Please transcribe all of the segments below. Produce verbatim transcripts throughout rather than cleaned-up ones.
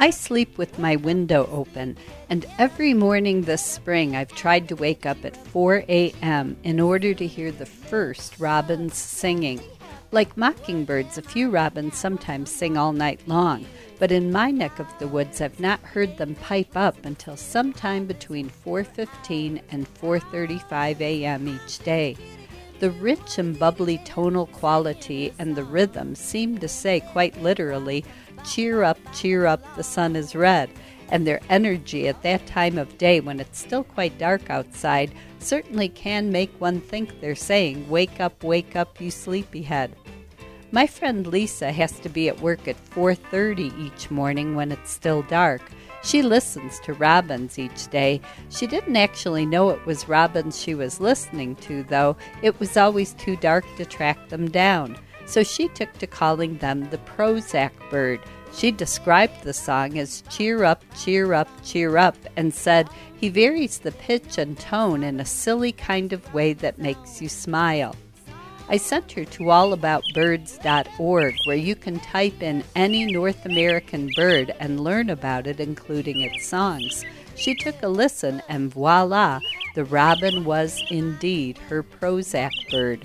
I sleep with my window open, and every morning this spring I've tried to wake up at four a.m. in order to hear the first robins singing. Like mockingbirds, a few robins sometimes sing all night long, but in my neck of the woods I've not heard them pipe up until sometime between four fifteen and four thirty-five a.m. each day. The rich and bubbly tonal quality and the rhythm seem to say quite literally, "Cheer up, cheer up, the sun is red," and their energy at that time of day when it's still quite dark outside certainly can make one think they're saying, "Wake up, wake up, you sleepyhead." My friend Lisa has to be at work at four thirty each morning when it's still dark. She listens to robins each day. She didn't actually know it was robins she was listening to, though. It was always too dark to track them down. So she took to calling them the Prozac bird. She described the song as "cheer up, cheer up, cheer up," and said he varies the pitch and tone in a silly kind of way that makes you smile. I sent her to all about birds dot org, where you can type in any North American bird and learn about it, including its songs. She took a listen, and voila, the robin was indeed her Prozac bird.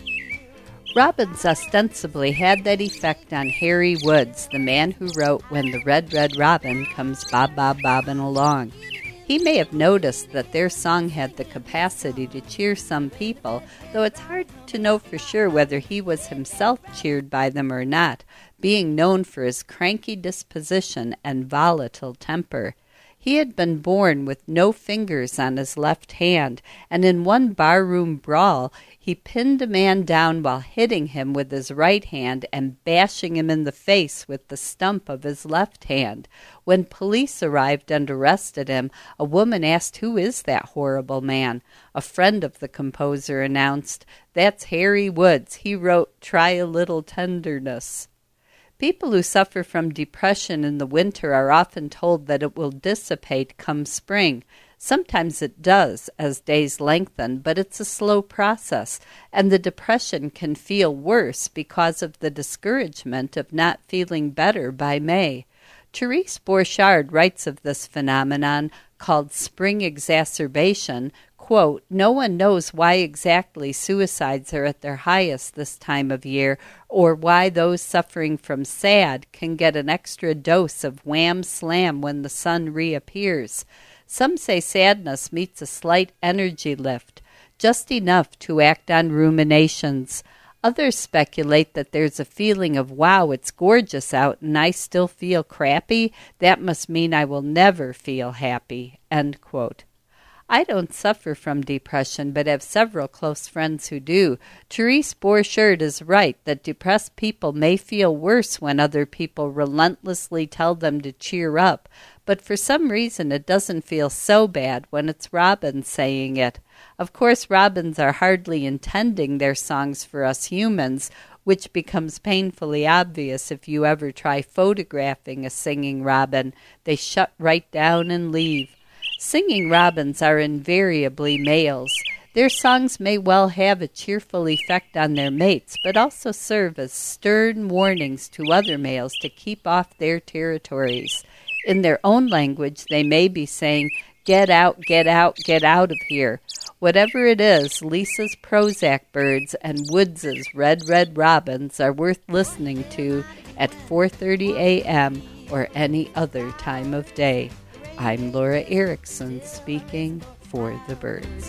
Robins ostensibly had that effect on Harry Woods, the man who wrote "When the Red, Red Robin Comes Bob, Bob, Bobbin' Along." He may have noticed that their song had the capacity to cheer some people, though it's hard to know for sure whether he was himself cheered by them or not, being known for his cranky disposition and volatile temper. He had been born with no fingers on his left hand, and in one barroom brawl he pinned a man down while hitting him with his right hand and bashing him in the face with the stump of his left hand. When police arrived and arrested him, a woman asked, "Who is that horrible man?" A friend of the composer announced, "That's Harry Woods. He wrote 'Try a Little Tenderness.'" People who suffer from depression in the winter are often told that it will dissipate come spring. Sometimes it does as days lengthen, but it's a slow process, and the depression can feel worse because of the discouragement of not feeling better by May. Therese Borchardt writes of this phenomenon called spring exacerbation, quote, "No one knows why exactly suicides are at their highest this time of year, or why those suffering from SAD can get an extra dose of wham slam when the sun reappears. Some say sadness meets a slight energy lift, just enough to act on ruminations. Others speculate that there's a feeling of, wow, it's gorgeous out and I still feel crappy. That must mean I will never feel happy," end quote. I don't suffer from depression, but have several close friends who do. Therese Borchardt is right that depressed people may feel worse when other people relentlessly tell them to cheer up, but for some reason it doesn't feel so bad when it's robins saying it. Of course, robins are hardly intending their songs for us humans, which becomes painfully obvious if you ever try photographing a singing robin. They shut right down and leave. Singing robins are invariably males. Their songs may well have a cheerful effect on their mates, but also serve as stern warnings to other males to keep off their territories. In their own language, they may be saying, "Get out, get out, get out of here." Whatever it is, Lisa's Prozac birds and Woods's Red, Red Robins are worth listening to at four thirty a.m. or any other time of day. I'm Laura Erickson speaking for the birds.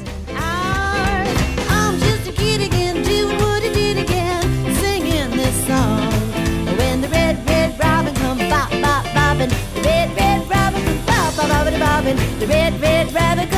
I'm just a kid again, doing what I did again, singing this song. When the red, red robin come bop, bop, bobbin', the red, red robin come bop, bop, bobbin', bobbin', the red, red robin come